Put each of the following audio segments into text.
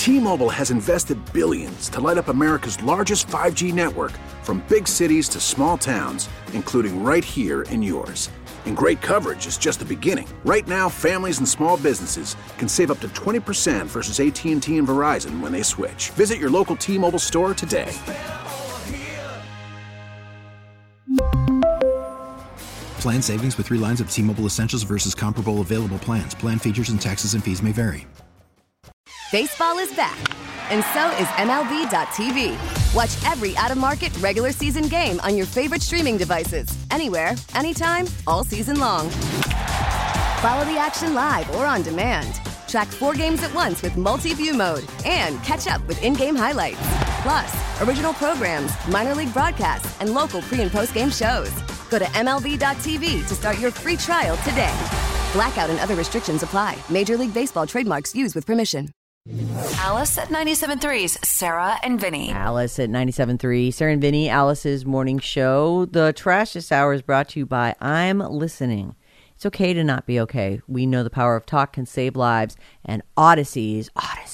T-Mobile has invested billions to light up America's largest 5G network, from big cities to small towns, including right here in yours. And great coverage is just the beginning. Right now, families and small businesses can save up to 20% versus AT&T and Verizon when they switch. Visit your local T-Mobile store today. Plan savings with 3 lines of T-Mobile Essentials versus comparable available plans. Plan features and taxes and fees may vary. Baseball is back, and so is MLB.tv. Watch every out-of-market regular season game on your favorite streaming devices, anywhere, anytime, all season long. Follow the action live or on demand. Track 4 games at once with multi-view mode and catch up with in-game highlights. Plus, original programs, minor league broadcasts, and local pre- and post-game shows. Go to MLB.tv to start your free trial today. Blackout and other restrictions apply. Major League Baseball trademarks used with permission. Alice at 97.3's Sarah and Vinny. Alice at 97.3. Sarah and Vinny, Alice's morning show. The Trash This Hour is brought to you by I'm Listening. It's okay to not be okay. We know the power of talk can save lives. And Odyssey.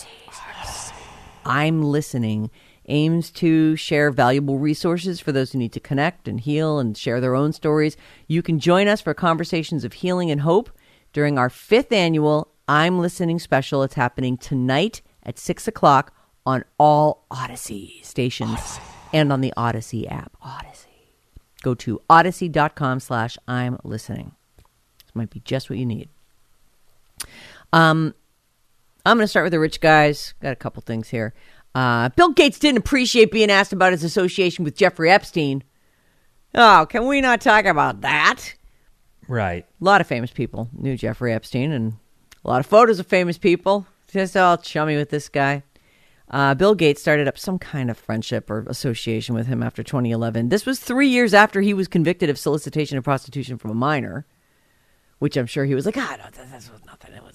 I'm Listening aims to share valuable resources for those who need to connect and heal and share their own stories. You can join us for conversations of healing and hope during our 5th annual I'm Listening special. It's happening tonight at 6 o'clock on all Odyssey stations and on the Odyssey app. Odyssey. Go to odyssey.com/I'm Listening. This might be just what you need. I'm going to start with the rich guys. Got a couple things here. Bill Gates didn't appreciate being asked about his association with Jeffrey Epstein. Oh, can we not talk about that? Right. A lot of famous people knew Jeffrey Epstein, and a lot of photos of famous people. Just all chummy with this guy. Bill Gates started up some kind of friendship or association with him after 2011. This was 3 years after he was convicted of solicitation of prostitution from a minor, which I'm sure he was like, no, this was nothing. It was...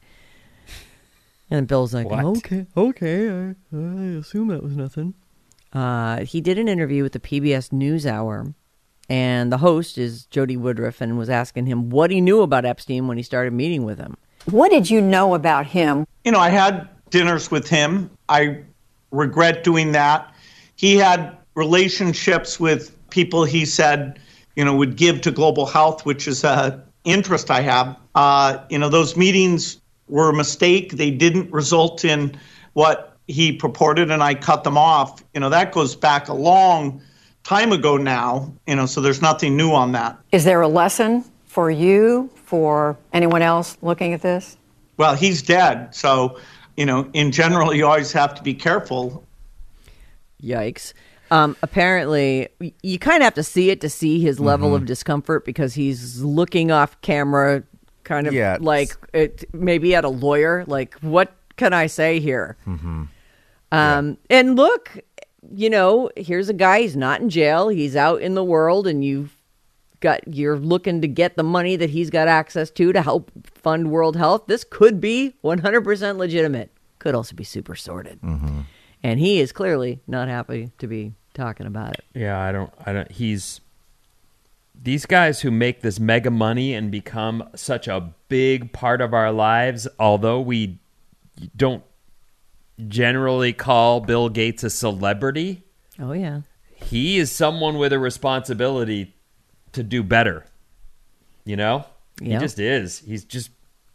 And Bill's like, what? okay, I assume that was nothing. He did an interview with the PBS NewsHour, and the host is Jody Woodruff, and was asking him what he knew about Epstein when he started meeting with him. What did you know about him? You know, I had dinners with him. I regret doing that. He had relationships with people he said, would give to global health, which is an interest I have. Those meetings were a mistake. They didn't result in what he purported, and I cut them off. That goes back a long time ago now, so there's nothing new on that. Is there a lesson for you, for anyone else looking at this? Well, he's dead. So, in general, you always have to be careful. Yikes. Apparently, you kind of have to see it to see his level of discomfort, because he's looking off camera kind of like it, maybe at a lawyer. Like, what can I say here? And look, here's a guy, he's not in jail. He's out in the world, and you're looking to get the money that he's got access to help fund World Health. This could be 100% legitimate. Could also be super sordid. And he is clearly not happy to be talking about it. Yeah, I don't, these guys who make this mega money and become such a big part of our lives, although we don't generally call Bill Gates a celebrity. Oh, yeah. He is someone with a responsibility to do better. He just is. He's just,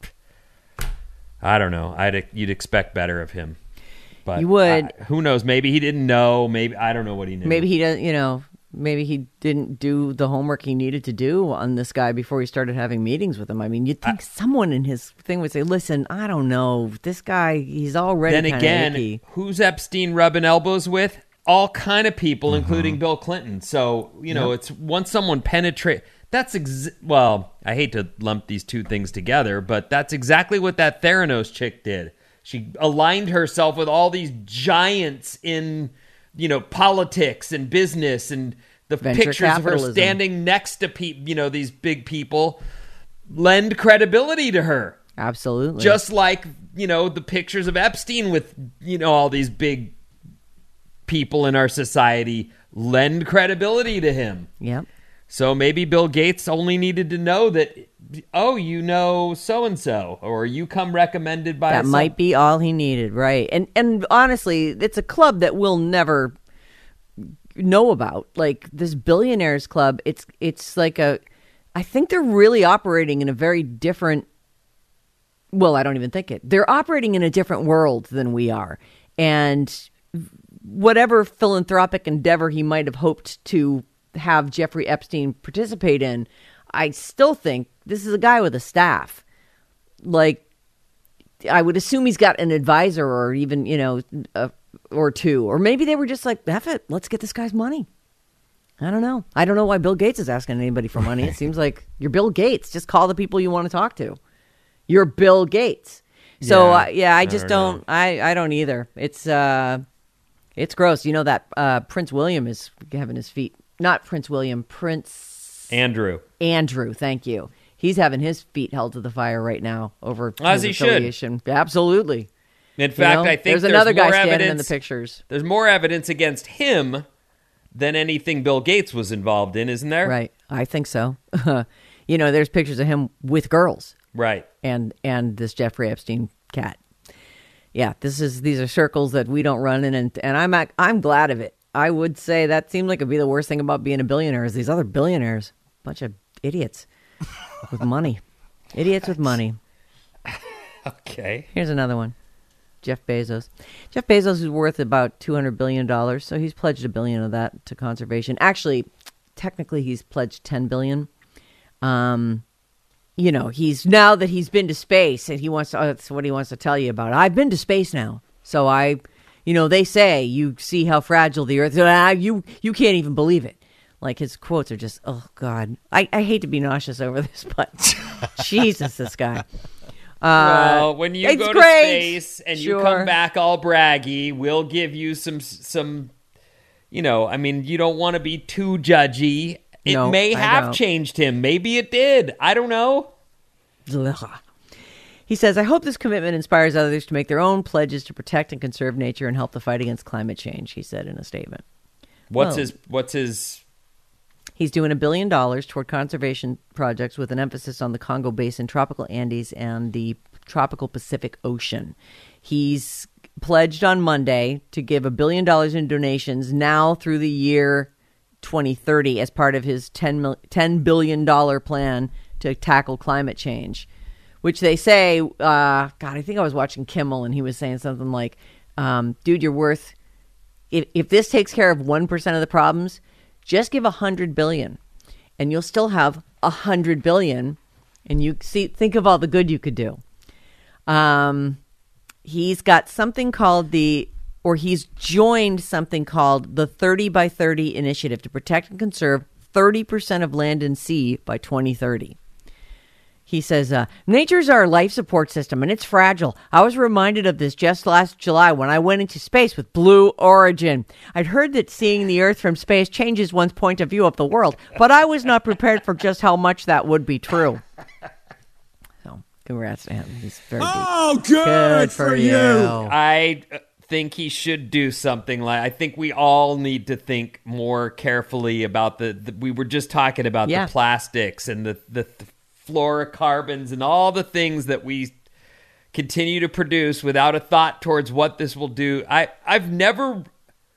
I don't know. You'd expect better of him. But you would. Who knows? Maybe he didn't know. Maybe, I don't know what he knew. Maybe he doesn't, maybe he didn't do the homework he needed to do on this guy before he started having meetings with him. I mean, you'd think someone in his thing would say, listen, I don't know. This guy, he's already Then again, icky. Who's Epstein rubbing elbows with? All kind of people, including Bill Clinton. So, it's once someone penetrates... Well, I hate to lump these two things together, but that's exactly what that Theranos chick did. She aligned herself with all these giants in, politics and business, and the Venture pictures of her capitalism. standing next to these big people lend credibility to her. Absolutely. Just like, the pictures of Epstein with, all these big people in our society lend credibility to him. Yep. So maybe Bill Gates only needed to know that, oh, you know so-and-so, or you come recommended by... That might be all he needed, right? And honestly, it's a club that we'll never know about. Like this billionaires club, it's like I think they're really operating in a very different... Well, I don't even think it. They're operating in a different world than we are. And whatever philanthropic endeavor he might have hoped to have Jeffrey Epstein participate in, I still think this is a guy with a staff. Like, I would assume he's got an advisor or even, or two. Or maybe they were just like, F it, let's get this guy's money. I don't know. I don't know why Bill Gates is asking anybody for money. It seems like you're Bill Gates. Just call the people you want to talk to. You're Bill Gates. So, I just don't. I don't either. It's gross. You know that Prince William is having his feet. Not Prince William, Prince... Andrew, thank you. He's having his feet held to the fire right now over as his he affiliation. Should. Absolutely. In fact, I think there's another guy more standing evidence in the pictures. There's more evidence against him than anything Bill Gates was involved in, isn't there? Right. I think so. There's pictures of him with girls. Right. And this Jeffrey Epstein cat. Yeah, these are circles that we don't run in, and I'm glad of it. I would say that seemed like it'd be the worst thing about being a billionaire is these other billionaires, bunch of idiots with money, idiots with money. Okay. Here's another one. Jeff Bezos. Jeff Bezos is worth about $200 billion, so he's pledged $1 billion of that to conservation. Actually, technically, he's pledged $10 billion. He's now that he's been to space, and that's what he wants to tell you about. I've been to space now, so they say you see how fragile the Earth is. You can't even believe it. Like his quotes are just, oh God, I hate to be nauseous over this, but Jesus, this guy. Well, when you go to space and you come back all braggy, we'll give you some. You don't want to be too judgy. It may have changed him. Maybe it did. I don't know. He says, I hope this commitment inspires others to make their own pledges to protect and conserve nature and help the fight against climate change, he said in a statement. What's his... He's doing $1 billion toward conservation projects with an emphasis on the Congo Basin, tropical Andes, and the tropical Pacific Ocean. He's pledged on Monday to give $1 billion in donations now through the year 2030 as part of his $10 billion plan to tackle climate change, which they say, I think I was watching Kimmel and he was saying something like, dude, you're worth, if this takes care of 1% of the problems, just give $100 billion and you'll still have $100 billion. And think of all the good you could do. He's got something called he's joined something called the 30 by 30 initiative to protect and conserve 30% of land and sea by 2030. He says, nature's our life support system, and it's fragile. I was reminded of this just last July when I went into space with Blue Origin. I'd heard that seeing the Earth from space changes one's point of view of the world, but I was not prepared for just how much that would be true. So, congrats to him. He's very deep. Oh, good for you. I think he should do something like... I think we all need to think more carefully about we were just talking about the plastics and the fluorocarbons and all the things that we continue to produce without a thought towards what this will do. The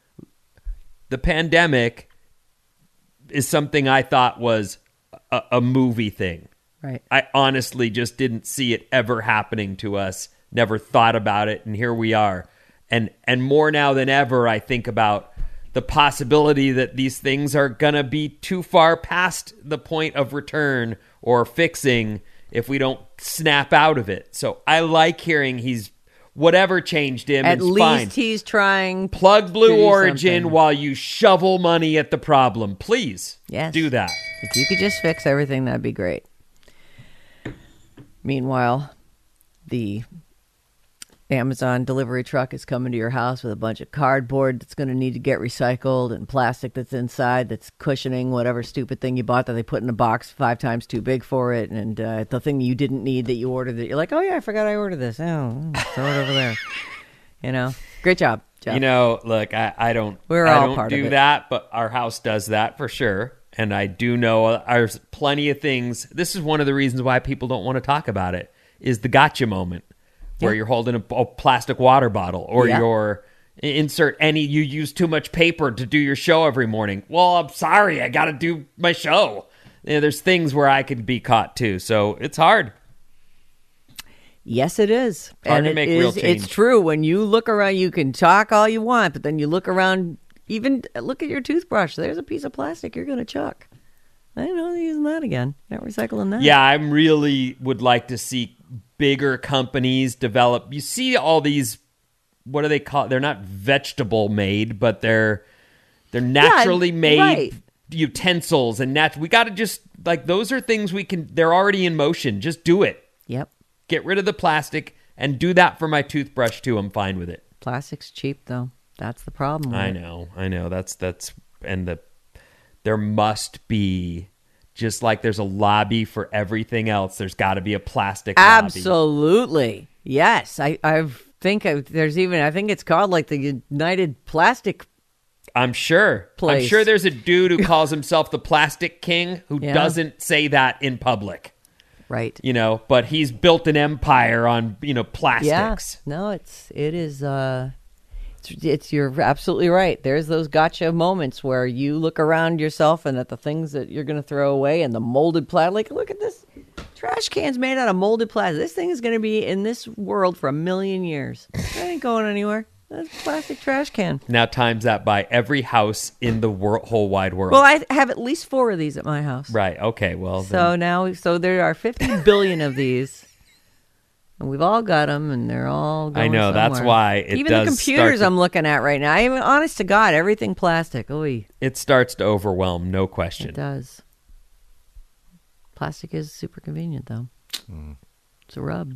pandemic is something I thought was a movie thing. Right. I honestly just didn't see it ever happening to us, never thought about it, and here we are. And more now than ever, I think about the possibility that these things are going to be too far past the point of return or fixing if we don't snap out of it. So I like hearing whatever changed him. At least fine. He's trying. Plug Blue Origin while you shovel money at the problem. Please do that. If you could just fix everything, that'd be great. Meanwhile, the Amazon delivery truck is coming to your house with a bunch of cardboard that's going to need to get recycled and plastic that's inside that's cushioning whatever stupid thing you bought that they put in a box 5 times too big for it, and the thing you didn't need that you ordered that you're like, oh yeah, I forgot I ordered this. Oh, throw it over there. Great job, Jeff. Look, I don't We're all I part don't of do it. that, but our house does that for sure. And I do know there's plenty of things. This is one of the reasons why people don't want to talk about it, is the gotcha moment where you're holding a plastic water bottle or you're you use too much paper to do your show every morning. Well, I'm sorry. I got to do my show. There's things where I could be caught too. So it's hard. Yes, it is. Hard to make real change. It's true. When you look around, you can talk all you want, but then you look around, even look at your toothbrush. There's a piece of plastic you're going to chuck. I don't know, using that again. Not recycling that. Yeah, I really would like to see bigger companies develop. You see all these, what do they call it? They're not vegetable made, but they're naturally made utensils and we got to just, like, those are things they're already in motion. Just do it. Yep. Get rid of the plastic and do that for my toothbrush too. I'm fine with it. Plastic's cheap though. That's the problem. I know. There must be, just like there's a lobby for everything else, there's got to be a plastic lobby. Absolutely. Yes. I think it's called like the United Plastic I'm sure. place. I'm sure there's a dude who calls himself the Plastic King who doesn't say that in public. Right. But he's built an empire on, plastics. Yeah. No, you're absolutely right. There's those gotcha moments where you look around yourself and at the things that you're going to throw away and the molded plastic. Like, look at this trash can's made out of molded plastic. This thing is going to be in this world for 1 million years. That ain't going anywhere. That's a plastic trash can. Now times that by every house in the whole wide world. Well, I have at least 4 of these at my house. Right. Okay. Well, so there are 50 billion of these. And we've all got them, and they're all going I know, somewhere. that's why Even the computers I'm looking at right now. I mean, honest to God, everything plastic. Oy. It starts to overwhelm, no question. It does. Plastic is super convenient, though. It's a rub.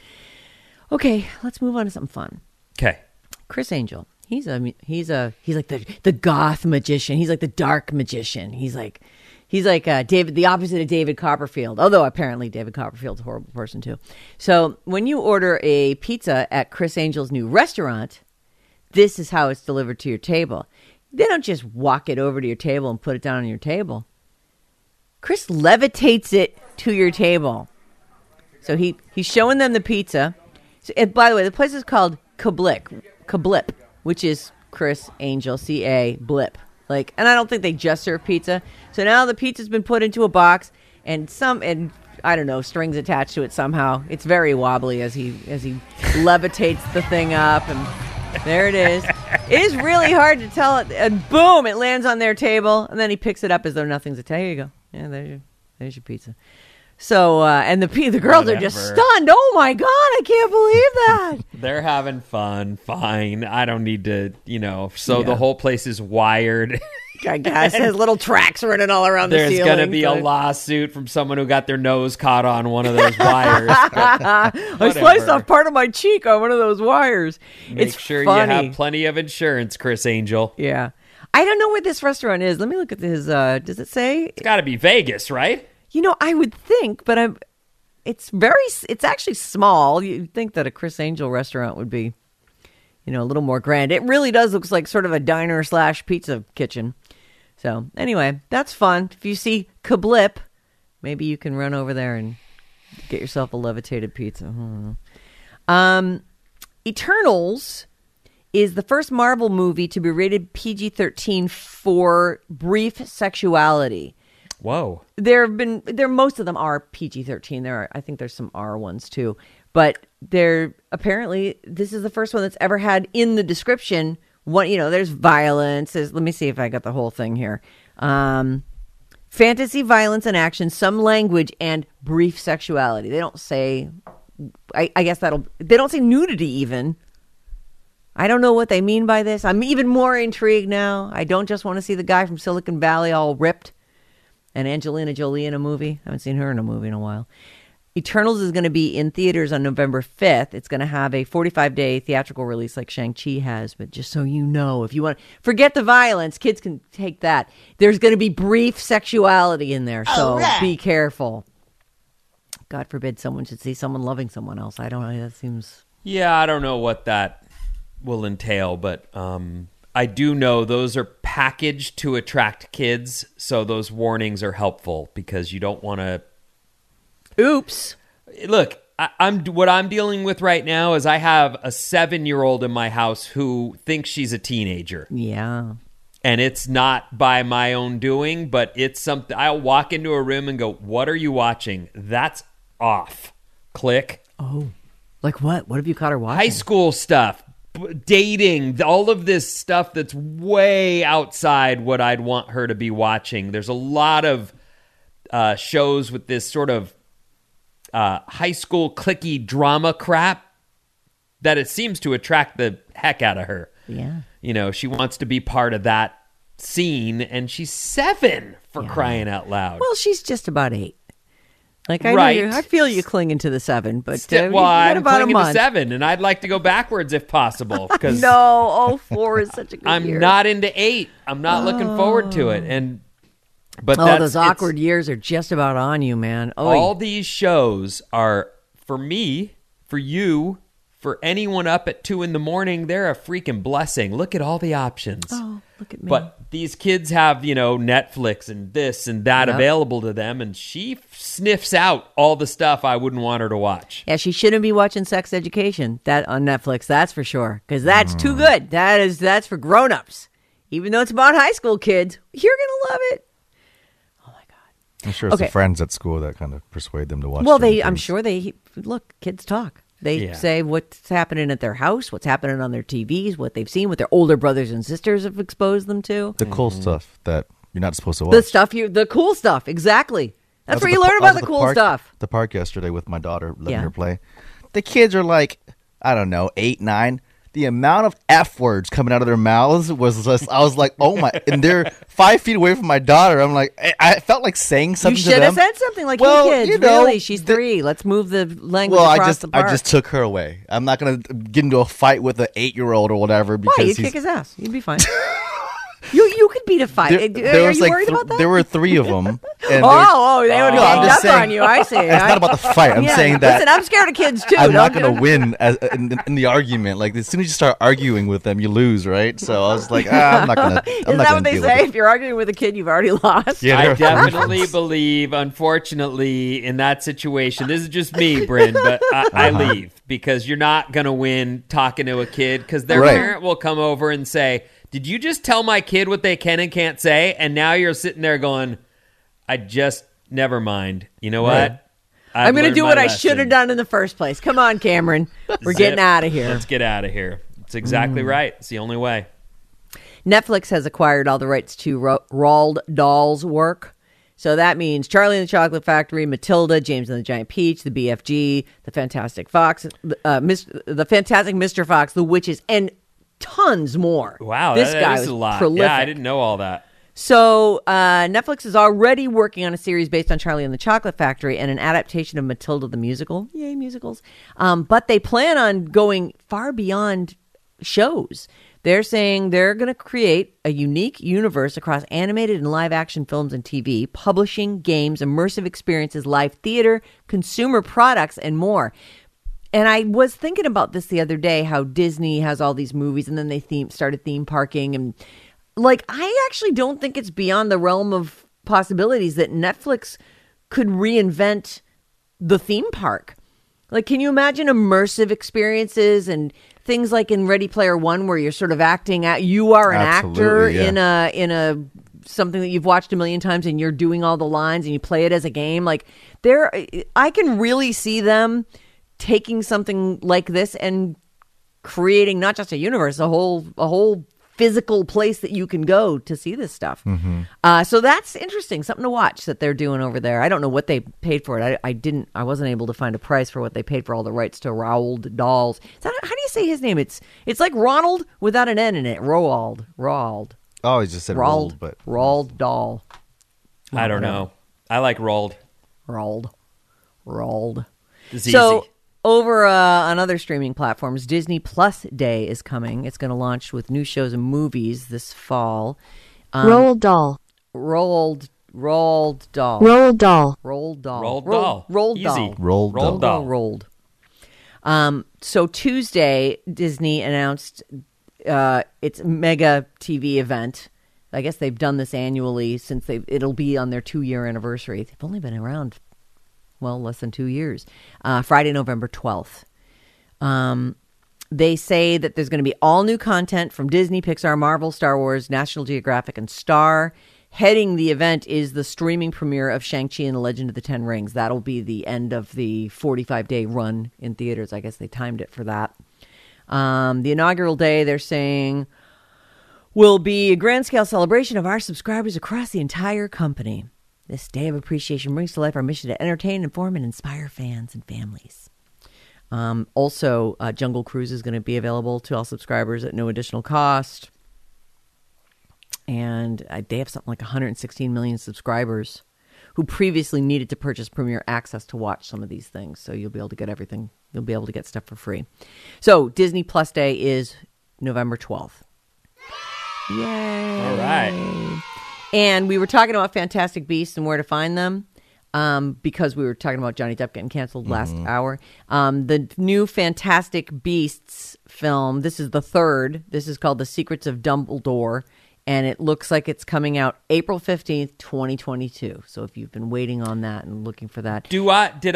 Okay, let's move on to something fun. Okay. Criss Angel. He's like the goth magician. He's like the dark magician. He's like David, the opposite of David Copperfield. Although apparently David Copperfield's a horrible person too. So when you order a pizza at Criss Angel's new restaurant, this is how it's delivered to your table. They don't just walk it over to your table and put it down on your table. Criss levitates it to your table. So he's showing them the pizza. So, and by the way, the place is called Kablip, which is Criss Angel, C-A, blip. And I don't think they just serve pizza. So now the pizza's been put into a box and I don't know, strings attached to it somehow. It's very wobbly as he levitates the thing up, and there it is. It is really hard to tell it, and boom, it lands on their table, and then he picks it up as though nothing's attached. Here you go. Yeah, there's your pizza. So, and the girls are just stunned. Oh my God, I can't believe that. They're having fun. Fine. I don't need to, the whole place is wired. I guess has little tracks running all around the ceiling. There's going to be a lawsuit from someone who got their nose caught on one of those wires. I sliced off part of my cheek on one of those wires. Make sure funny. You have plenty of insurance, Criss Angel. Yeah. I don't know where this restaurant is. Let me look at his, does it say? It's got to be Vegas, right? I would think, but it's actually small. You'd think that a Criss Angel restaurant would be, a little more grand. It really does look like sort of a diner / pizza kitchen. So anyway, that's fun. If you see Kablip, maybe you can run over there and get yourself a levitated pizza. Eternals is the first Marvel movie to be rated PG-13 for brief sexuality. Whoa. Most of them are PG-13. I think there's some R ones too. But apparently this is the first one that's ever had in the description there's violence. Let me see if I got the whole thing here. Fantasy, violence, and action, some language, and brief sexuality. They don't say, I guess they don't say nudity even. I don't know what they mean by this. I'm even more intrigued now. I don't just want to see the guy from Silicon Valley all ripped and Angelina Jolie in a movie. I haven't seen her in a movie in a while. Eternals is going to be in theaters on November 5th. It's going to have a 45-day theatrical release like Shang-Chi has. But just so you know, if you want to forget the violence, kids can take that. There's going to be brief sexuality in there, so Be careful. God forbid someone should see someone loving someone else. I don't know. That seems... Yeah, I don't know what that will entail, but I do know those are packaged to attract kids, so those warnings are helpful because you don't want to. Oops. Look, what I'm dealing with right now is I have a 7-year-old in my house who thinks she's a teenager. Yeah. And it's not by my own doing, but it's something. I'll walk into a room and go, "What are you watching?" That's off. Click. Oh, like what? What have you caught her watching? High school stuff. Dating, all of this stuff that's way outside what I'd want her to be watching. There's a lot of shows with this sort of high school cliquey drama crap that it seems to attract the heck out of her. Yeah. You know, she wants to be part of that scene, and she's 7 for crying out loud. Well, she's just about 8. Like I feel you clinging to the 7, but I'm about clinging a to month. 7, and I'd like to go backwards if possible. Because no, 4 is such a good year. I'm not into 8. I'm not looking forward to it. But those awkward years are just about on you, man. All these shows are, for me, for you, for anyone up at 2 a.m, they're a freaking blessing. Look at all the options. Oh, look at me. But these kids have, Netflix and this and that available to them, and she sniffs out all the stuff I wouldn't want her to watch. Yeah, she shouldn't be watching Sex Education that on Netflix, that's for sure, because that's too good. That's for grown-ups. Even though it's about high school kids, you're going to love it. Oh, my God. I'm sure it's the friends at school that kind of persuade them to watch Well, I'm sure look, kids talk. They Yeah. say what's happening at their house, what's happening on their TVs, what they've seen, what their older brothers and sisters have exposed them to. The cool stuff that you're not supposed to watch. The cool stuff, exactly. That's where you I learn was about at the cool park, stuff. The park yesterday with my daughter, letting Yeah. her play. The kids are like, I don't know, 8, 9. The amount of F words coming out of their mouths was just, I was like, oh my, and they're 5 feet away from my daughter. I'm like, I felt like saying something to them. You should have said something like, well, hey kids, really, she's 3. Let's move the language across the park. I just took her away. I'm not going to get into a fight with an 8-year-old or whatever. Because Why? You'd kick his ass. You'd be fine. You could beat a fight. Are you worried about that? There were 3 of them. And they would have ganged up on you. I see. It's not about the fight. I'm saying that. Listen, I'm scared of kids too. I'm not going to win in the argument. Like as soon as you start arguing with them, you lose, right? So I was like, I'm not going to. Isn't that what they say? If you're arguing with a kid, you've already lost. Yeah, I definitely believe, unfortunately, in that situation, this is just me, Bryn, but I leave because you're not going to win talking to a kid because their parent will come over and say, did you just tell my kid what they can and can't say? And now you're sitting there going, never mind. You know what? Right. I'm going to do what I should have done in the first place. Come on, Cameron. We're getting out of here. Let's get out of here. It's exactly right. It's the only way. Netflix has acquired all the rights to Roald Dahl's work. So that means Charlie and the Chocolate Factory, Matilda, James and the Giant Peach, the BFG, the Fantastic Fox, the Fantastic Mr. Fox, the Witches, and tons more. Wow, this guy is a lot. prolific. Yeah, I didn't know all that. So Netflix is already working on a series based on Charlie and the Chocolate Factory and an adaptation of Matilda the musical. Yay, musicals. But they plan on going far beyond shows. They're saying they're going to create a unique universe across animated and live action films and TV, publishing, games, immersive experiences, live theater, consumer products, and more. And I was thinking about this the other day, how Disney has all these movies and then they started theme parking. And like, I actually don't think it's beyond the realm of possibilities that Netflix could reinvent the theme park. Like, can you imagine immersive experiences and things like in Ready Player One where you're sort of acting out, you are an actor in a something that you've watched a million times and you're doing all the lines and you play it as a game. Like I can really see them taking something like this and creating not just a universe, a whole physical place that you can go to see this stuff. Mm-hmm. So that's interesting, something to watch that they're doing over there. I don't know what they paid for it. I wasn't able to find a price for what they paid for all the rights to Roald Dahl's. How do you say his name? It's like Ronald without an N in it. Roald. Oh, he just said Roald, but Roald Dahl. I don't know. I like Roald. It's so easy. over on other streaming platforms, Disney Plus Day is coming. It's going to launch with new shows and movies this fall. Roald Dahl. Roald Dahl. Roald Dahl. Roald Dahl. Roald Dahl. Roald Easy. Dahl. Roald Dahl. Roald. So Tuesday, Disney announced it's a mega TV event. I guess they've done this annually since it'll be on their 2-year anniversary. They've only been around, less than 2 years. Friday, November 12th. They say that there's going to be all new content from Disney, Pixar, Marvel, Star Wars, National Geographic, and Star. Heading the event is the streaming premiere of Shang-Chi and the Legend of the Ten Rings. That'll be the end of the 45-day run in theaters. I guess they timed it for that. The inaugural day, they're saying, will be a grand-scale celebration of our subscribers across the entire company. This day of appreciation brings to life our mission to entertain, inform, and inspire fans and families. Also, Jungle Cruise is going to be available to all subscribers at no additional cost. And they have something like 116 million subscribers who previously needed to purchase Premier Access to watch some of these things. So you'll be able to get everything. You'll be able to get stuff for free. So Disney Plus Day is November 12th. Yay. All right. And we were talking about Fantastic Beasts and where to find them. Because we were talking about Johnny Depp getting canceled last hour. The new Fantastic Beasts film, this is the third. This is called The Secrets of Dumbledore. And it looks like it's coming out April 15th, 2022. So if you've been waiting on that and looking for that. So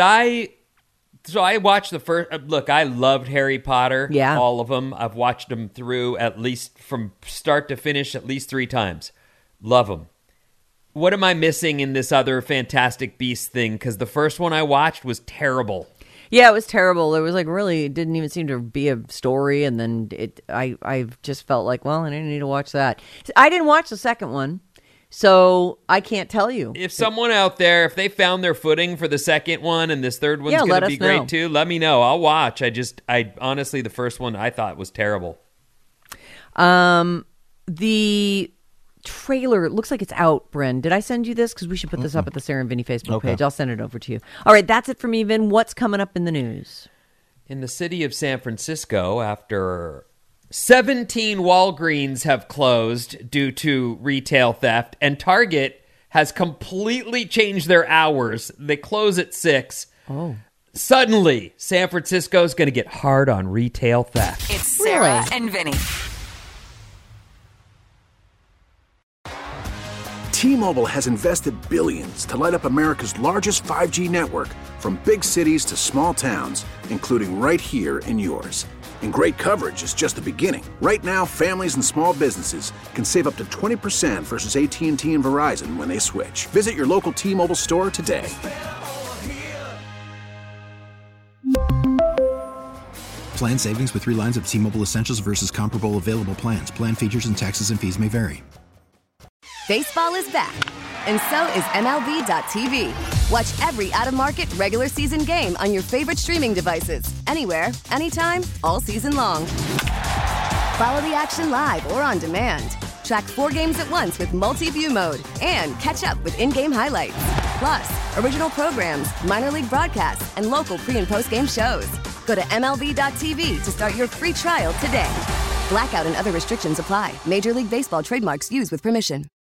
I watched the first, look, I loved Harry Potter. Yeah. All of them. I've watched them through at least from start to finish at least 3 times. Love them. What am I missing in this other Fantastic Beasts thing? Because the first one I watched was terrible. Yeah, it was terrible. It was it didn't even seem to be a story. And then I just felt like, I didn't need to watch that. I didn't watch the second one, so I can't tell you. If someone out there, if they found their footing for the second one and this third one's going to be great too, let me know. I'll watch. I honestly, the first one I thought was terrible. The trailer, it looks like it's out, Bryn. Did I send you this? Because we should put this up at the Sarah and Vinny Facebook page. I'll send it over to you. All right, that's it for me, Vin. What's coming up in the news? In the city of San Francisco, after 17 Walgreens have closed due to retail theft, and Target has completely changed their hours. They close at 6. Oh. Suddenly, San Francisco's going to get hard on retail theft. It's Sarah and Vinny. T-Mobile has invested billions to light up America's largest 5G network, from big cities to small towns, including right here in yours. And great coverage is just the beginning. Right now, families and small businesses can save up to 20% versus AT&T and Verizon when they switch. Visit your local T-Mobile store today. Plan savings with 3 lines of T-Mobile Essentials versus comparable available plans. Plan features and taxes and fees may vary. Baseball is back, and so is MLB.tv. Watch every out-of-market regular season game on your favorite streaming devices, anywhere, anytime, all season long. Follow the action live or on demand. Track 4 games at once with multi-view mode and catch up with in-game highlights. Plus, original programs, minor league broadcasts, and local pre- and post-game shows. Go to MLB.tv to start your free trial today. Blackout and other restrictions apply. Major League Baseball trademarks used with permission.